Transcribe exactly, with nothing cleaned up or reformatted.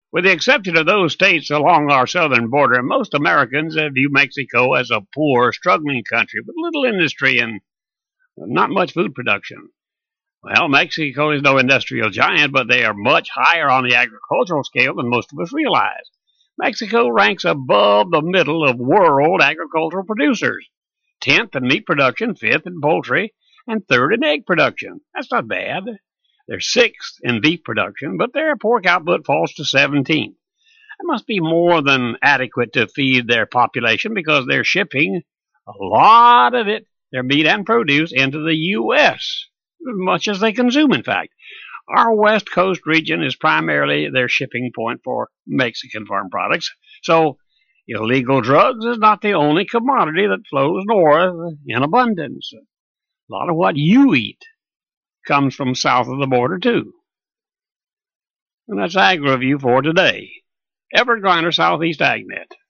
With the exception of those states along our southern border, most Americans view Mexico as a poor, struggling country with little industry and not much food production. Well, Mexico is no industrial giant, but they are much higher on the agricultural scale than most of us realize. Mexico ranks above the middle of world agricultural producers, tenth in meat production, fifth in poultry, and third in egg production. That's not bad. They're sixth in beef production, but their pork output falls to seventeenth. It must be more than adequate to feed their population because they're shipping a lot of it, their meat and produce, into the U S, as much as they consume, in fact. Our West Coast region is primarily their shipping point for Mexican farm products, so illegal drugs is not the only commodity that flows north in abundance. A lot of what you eat comes from south of the border, too. And that's Ag Review for today. Everett Griner, Southeast AgNet.